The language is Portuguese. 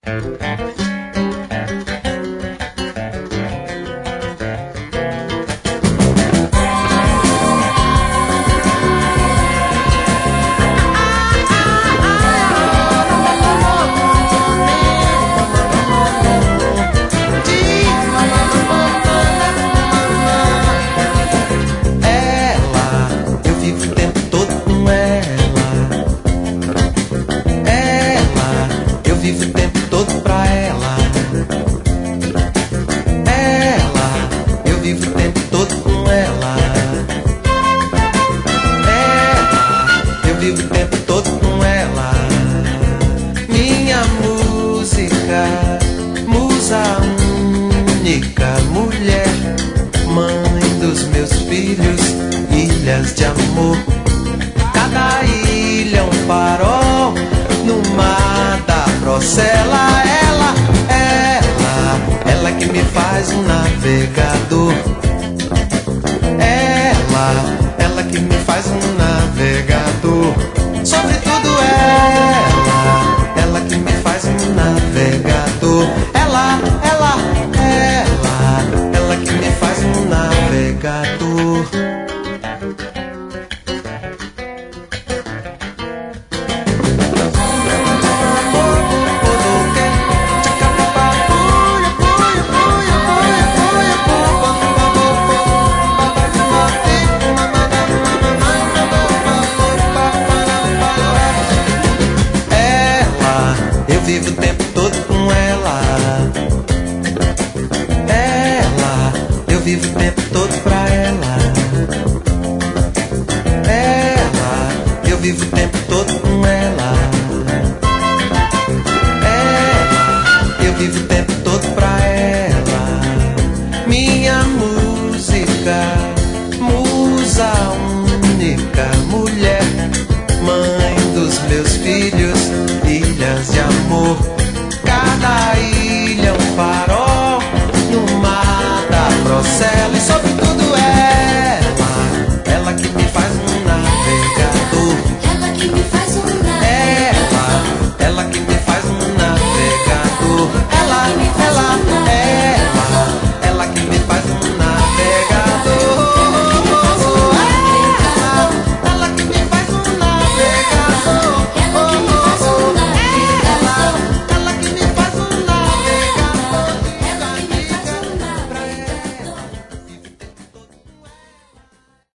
Ilhas de amor, cada ilha um farol no mar da Procela. Ela que me faz um navegador. Ela que me faz um navegador. Sobretudo ela que me faz um navegador. Ela que me faz um navegador. Vivo o tempo todo com ela. Eu vivo o tempo todo pra ela. Eu vivo o tempo todo com ela. Eu vivo o tempo todo pra ela. Minha música, musa única, mulher, mãe dos meus filhos. Ilhas de amor, cada ilha um farol no mar da Procela. E sobretudo ela que me faz um navegador. Ela que me faz